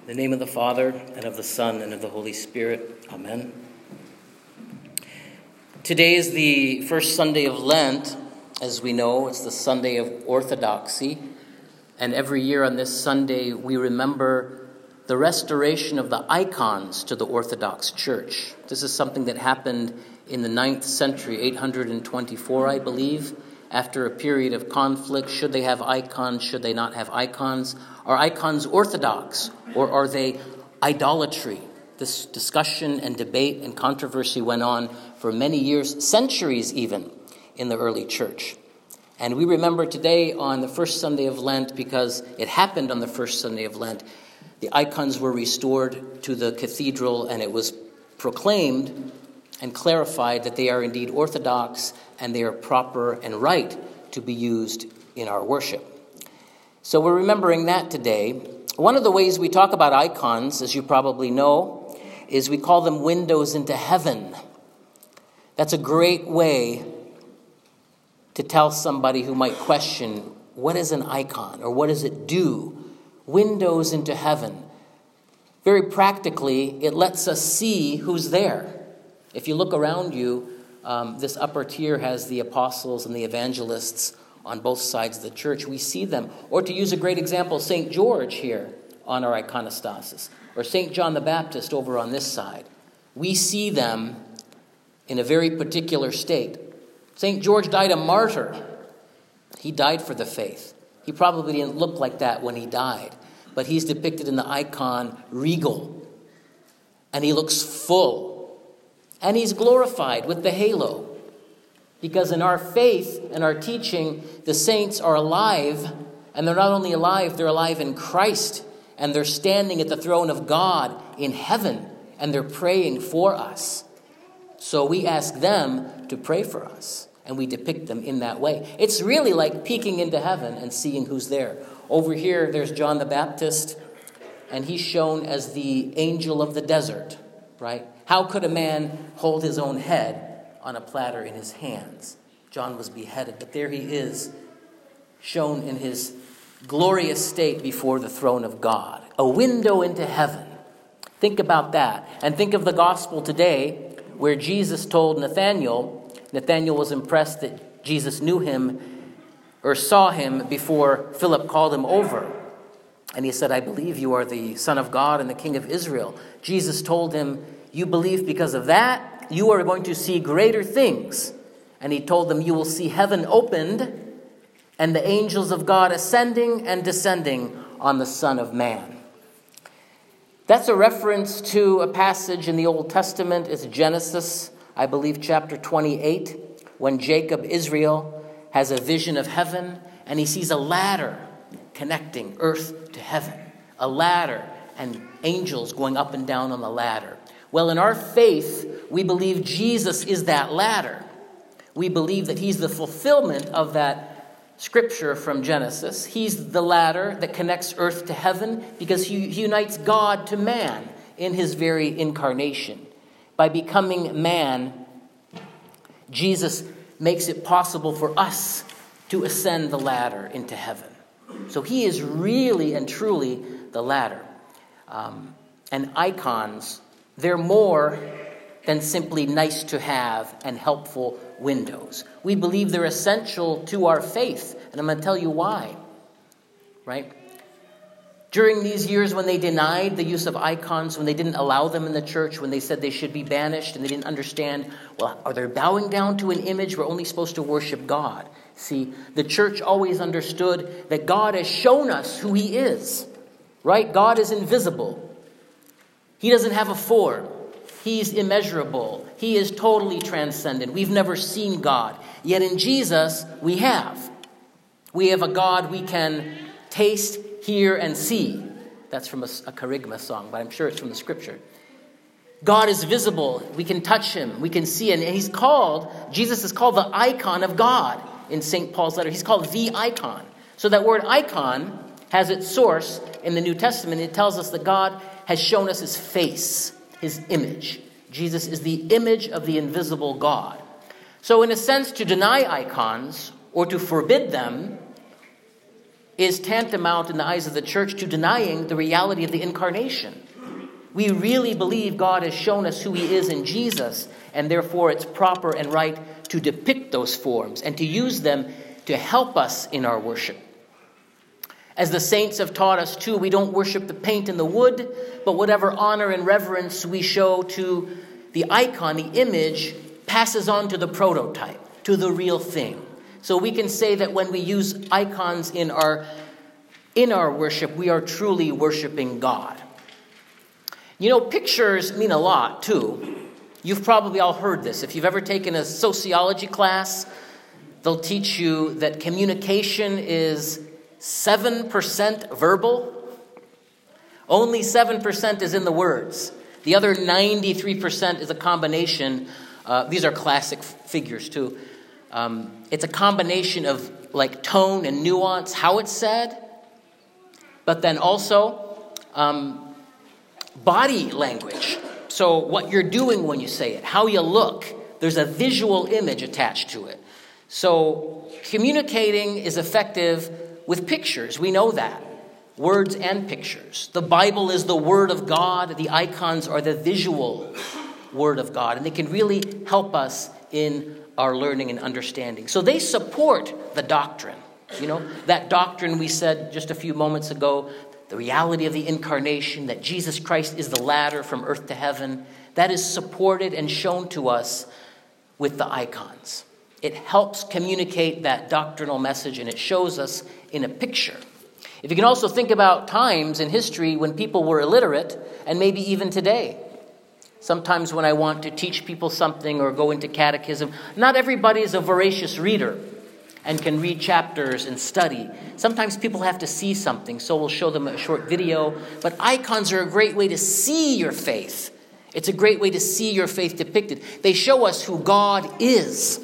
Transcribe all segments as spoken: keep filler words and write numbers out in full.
In the name of the Father, and of the Son, and of the Holy Spirit. Amen. Today is the first Sunday of Lent. As we know, it's the Sunday of Orthodoxy. And every year on this Sunday, we remember the restoration of the icons to the Orthodox Church. This is something that happened in the ninth century, eight hundred twenty-four, I believe, after a period of conflict. Should they have icons? Should they not have icons? Are icons orthodox, or are they idolatry? This discussion and debate and controversy went on for many years, centuries even, in the early church. And we remember today on the first Sunday of Lent, because it happened on the first Sunday of Lent, the icons were restored to the cathedral, and it was proclaimed and clarified that they are indeed orthodox and they are proper and right to be used in our worship. So we're remembering that today. One of the ways we talk about icons, as you probably know, is we call them windows into heaven. That's a great way to tell somebody who might question, what is an icon, or what does it do? Windows into heaven. Very practically, it lets us see who's there. If you look around you, um, this upper tier has the apostles and the evangelists on both sides of the church. We see them. Or to use a great example, Saint George here on our iconostasis, or Saint John the Baptist over on this side. We see them in a very particular state. Saint George died a martyr. He died for the faith. He probably didn't look like that when he died, but he's depicted in the icon regal, and he looks full, and he's glorified with the halo. Because in our faith and our teaching, the saints are alive, and they're not only alive, they're alive in Christ, and they're standing at the throne of God in heaven, and they're praying for us. So we ask them to pray for us, and we depict them in that way. It's really like peeking into heaven and seeing who's there. Over here, there's John the Baptist, and he's shown as the angel of the desert, right? How could a man hold his own head on a platter in his hands? John was beheaded, but there he is, shown in his glorious state before the throne of God. A window into heaven. Think about that. And think of the gospel today, where Jesus told Nathanael, Nathanael was impressed that Jesus knew him or saw him before Philip called him over. And he said, I believe you are the Son of God and the King of Israel. Jesus told him, you believe because of that, you are going to see greater things. And he told them, you will see heaven opened and the angels of God ascending and descending on the Son of Man. That's a reference to a passage in the Old Testament. It's Genesis, I believe, chapter twenty-eight, when Jacob, Israel, has a vision of heaven, and he sees a ladder connecting earth to heaven. A ladder and angels going up and down on the ladder. Well, in our faith, we believe Jesus is that ladder. We believe that he's the fulfillment of that scripture from Genesis. He's the ladder that connects earth to heaven because he unites God to man in his very incarnation. By becoming man, Jesus makes it possible for us to ascend the ladder into heaven. So he is really and truly the ladder. Um, and icons, they're more than simply nice to have and helpful windows. We believe they're essential to our faith, and I'm going to tell you why. Right? During these years when they denied the use of icons, when they didn't allow them in the church, when they said they should be banished, and they didn't understand, well, are they bowing down to an image? We're only supposed to worship God. See, the church always understood that God has shown us who he is. Right? God is invisible. He doesn't have a form. He's immeasurable. He is totally transcendent. We've never seen God. Yet in Jesus, we have. We have a God we can taste, hear, and see. That's from a, a Kerygma song, but I'm sure it's from the scripture. God is visible. We can touch him. We can see him. And he's called, Jesus is called the icon of God in Saint Paul's letter. He's called the icon. So that word icon has its source in the New Testament. It tells us that God has shown us his face, his image. Jesus is the image of the invisible God. So in a sense, to deny icons or to forbid them is tantamount in the eyes of the church to denying the reality of the incarnation. We really believe God has shown us who he is in Jesus, and therefore it's proper and right to depict those forms and to use them to help us in our worship. As the saints have taught us too, we don't worship the paint and the wood, but whatever honor and reverence we show to the icon, the image, passes on to the prototype, to the real thing. So we can say that when we use icons in our, in our worship, we are truly worshiping God. You know, pictures mean a lot too. You've probably all heard this. If you've ever taken a sociology class, they'll teach you that communication is seven percent verbal. Only seven percent is in the words. The other ninety-three percent is a combination. Uh, these are classic f- figures too. Um, it's a combination of like tone and nuance, how it's said, but then also um, body language. So what you're doing when you say it, how you look. There's a visual image attached to it. So communicating is effective with pictures. We know that. Words and pictures. The Bible is the Word of God. The icons are the visual Word of God. And they can really help us in our learning and understanding. So they support the doctrine. You know, that doctrine we said just a few moments ago, the reality of the incarnation, that Jesus Christ is the ladder from earth to heaven, that is supported and shown to us with the icons. It helps communicate that doctrinal message, and it shows us in a picture. If you can also think about times in history when people were illiterate, and maybe even today. Sometimes when I want to teach people something or go into catechism, not everybody is a voracious reader and can read chapters and study. Sometimes people have to see something, so we'll show them a short video. But icons are a great way to see your faith. It's a great way to see your faith depicted. They show us who God is.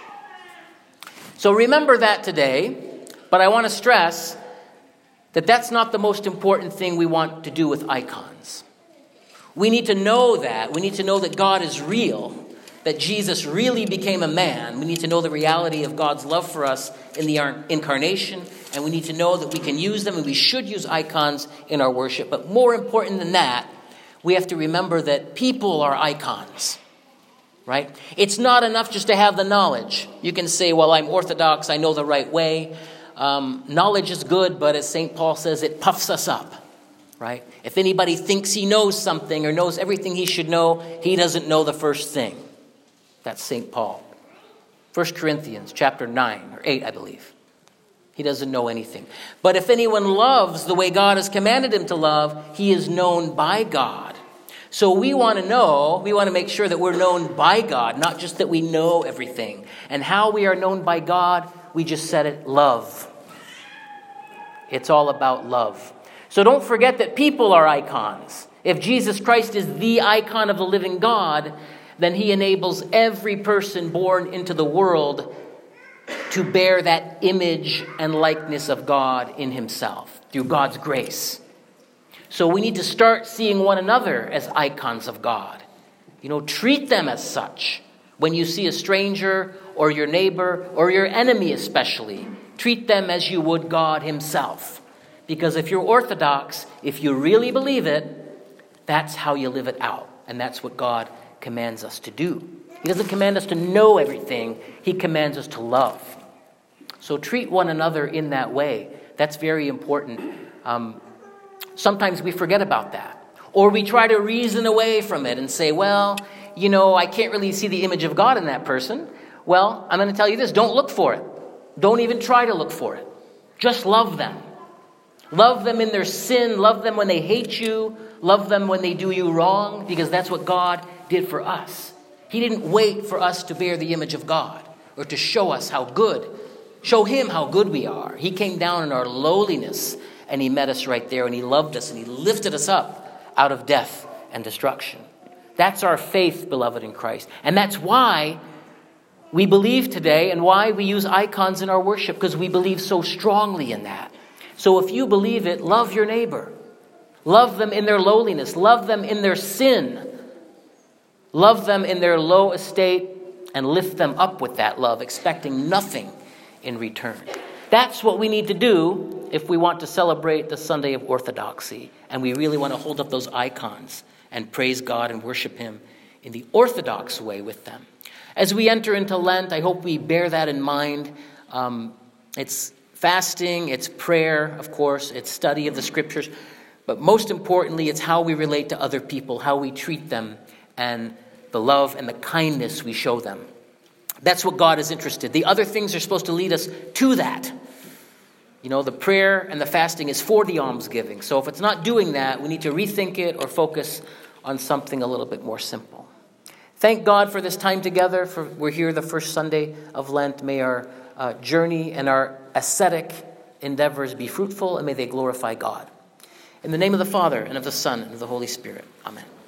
So remember that today, but I want to stress that that's not the most important thing we want to do with icons. We need to know that. We need to know that God is real, that Jesus really became a man. We need to know the reality of God's love for us in the incarnation, and we need to know that we can use them, and we should use icons in our worship. But more important than that, we have to remember that people are icons. Right? It's not enough just to have the knowledge. You can say, well, I'm Orthodox, I know the right way. Um, knowledge is good, but as Saint Paul says, it puffs us up. Right? If anybody thinks he knows something or knows everything he should know, he doesn't know the first thing. That's Saint Paul. First Corinthians chapter nine or eight, I believe. He doesn't know anything. But if anyone loves the way God has commanded him to love, he is known by God. So we want to know, we want to make sure that we're known by God, not just that we know everything. And how we are known by God, we just said it, love. It's all about love. So don't forget that people are icons. If Jesus Christ is the icon of the living God, then he enables every person born into the world to bear that image and likeness of God in himself through God's grace. So we need to start seeing one another as icons of God. You know, treat them as such. When you see a stranger or your neighbor or your enemy especially, treat them as you would God himself. Because if you're Orthodox, if you really believe it, that's how you live it out. And that's what God commands us to do. He doesn't command us to know everything. He commands us to love. So treat one another in that way. That's very important. Um, Sometimes we forget about that. Or we try to reason away from it and say, well, you know, I can't really see the image of God in that person. Well, I'm going to tell you this. Don't look for it. Don't even try to look for it. Just love them. Love them in their sin. Love them when they hate you. Love them when they do you wrong. Because that's what God did for us. He didn't wait for us to bear the image of God or to show us how good. Show him how good we are. He came down in our lowliness. And he met us right there, and he loved us, and he lifted us up out of death and destruction. That's our faith, beloved in Christ. And that's why we believe today and why we use icons in our worship, because we believe so strongly in that. So if you believe it, love your neighbor. Love them in their lowliness. Love them in their sin. Love them in their low estate and lift them up with that love, expecting nothing in return. That's what we need to do if we want to celebrate the Sunday of Orthodoxy, and we really want to hold up those icons and praise God and worship him in the Orthodox way with them. As we enter into Lent, I hope we bear that in mind. Um, it's fasting, it's prayer, of course, it's study of the scriptures, but most importantly, it's how we relate to other people, how we treat them, and the love and the kindness we show them. That's what God is interested. The other things are supposed to lead us to that. You know, the prayer and the fasting is for the almsgiving. So if it's not doing that, we need to rethink it or focus on something a little bit more simple. Thank God for this time together. For we're here the first Sunday of Lent. May our uh, journey and our ascetic endeavors be fruitful, and may they glorify God. In the name of the Father, and of the Son, and of the Holy Spirit. Amen.